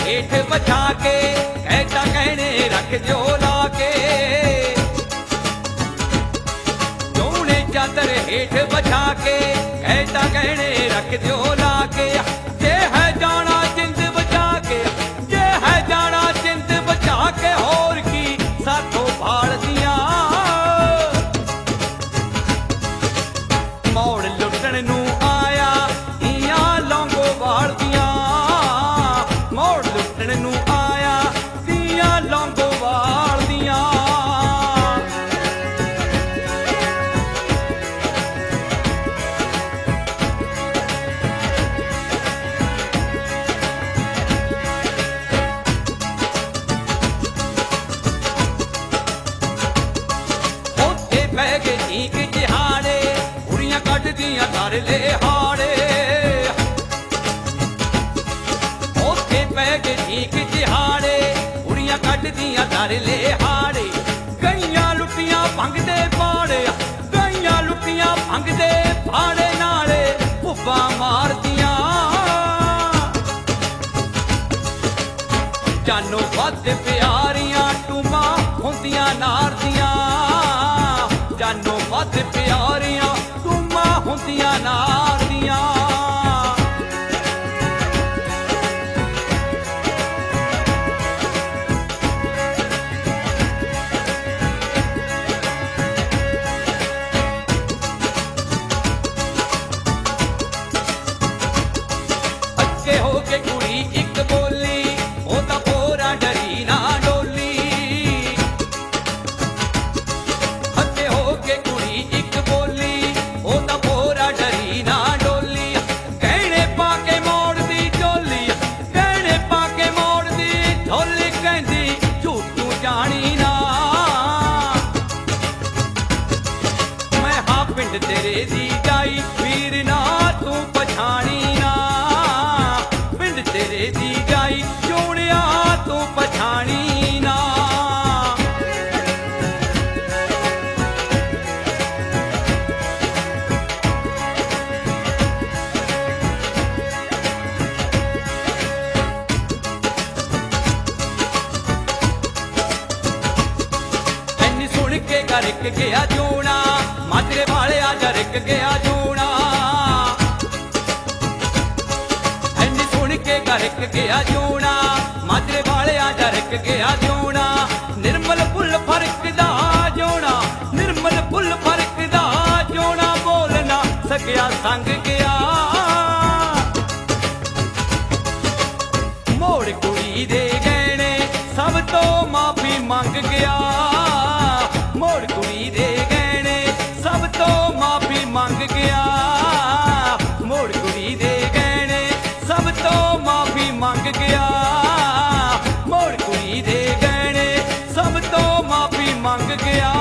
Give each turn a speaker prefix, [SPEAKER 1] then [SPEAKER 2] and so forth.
[SPEAKER 1] हेठ बचा के कहता कहने रख जो लाके जोने चादर हेठ बचा के कहता कहने रख जो लाके जे है जाना जिंद बचा के जे है जाना जिंद बचा के होर की साथों भाड़ दिया मोड़ लुटन नू आया इया लौंगो वाल दिया मोड़ लुटन नू आया दिया लौंगो वाल दिया उत्थे पै गए ठीक जिहाड़े कुड़ियां कटदियां कर ले हाड़े उत्थे पै गए ठीक जिहाड़े कुड़ियां कटदियां कर ले हाड़े गईयां लुटियां भंगदे पाड़े गईयां लुटियां भंगदे पाड़े नाले भुब्बा मारदियां जानो वध प्यारियां टूमा हुंदियां नार दियां जानो वध प्यारियां टूमा हुंदियां नार दियां अगे हो के कुड़ी इक बोली ओदा पोरा डरी ना डोली अगे हो के कुड़ी इक बोली ओदा पोरा डरी ना डोली कहने पाके मोड़ दी चोली कहने पाके मोड़ दी चोली कहंदी झूठ तू जानी ना मैं हाँ पिंड तेरे दी जाई वीर ना तू पछाणी ना पिंड तेरे दी जाई जोड़िया तू पछाणी ना ਐਨੀ ਸੁਣ ਕੇ ਘਰ ਇੱਕ ਗਿਆ ਜੋਣਾ ਮਾਜਰੇ ਵਾਲੇ ਆ ਜਾ ਰਿਕ ਗਿਆ ਜੋਣਾ ਐਨੀ ਸੁਣ ਕੇ ਘਰ ਇੱਕ ਗਿਆ ਜੋਣਾ ਮਾਜਰੇ ਵਾਲੇ ਆ ਜਾ ਰਿਕ ਗਿਆ ਜੋਣਾ ਨਿਰਮਲ ਫੁੱਲ ਫਰਕ ਦਾ ਜੋਣਾ ਨਿਰਮਲ ਫੁੱਲ ਫਰਕ ਦਾ ਜੋਣਾ ਬੋਲ ਨਾ ਸਕਿਆ ਸੰਗ ਗਿਆ ਮੋੜ ਕੁੜੀ ਦੇ ਗਹਿਣੇ ਸਭ ਤੋਂ ਮਾਫੀ ਮੰਗ ਗਿਆ ਮੋੜ ਕੁੜੀ ਦੇ ਗਹਿਣੇ ਸਭ ਤੋਂ ਮਾਫੀ ਮੰਗ ਗਿਆ ਮੋੜ ਕੁੜੀ ਦੇ ਗਹਿਣੇ ਸਭ ਤੋਂ ਮਾਫੀ ਮੰਗ ਗਿਆ ਮੋੜ ਕੁੜੀ ਦੇ ਗਹਿਣੇ ਸਭ ਤੋਂ ਮਾਫੀ ਮੰਗ ਗਿਆ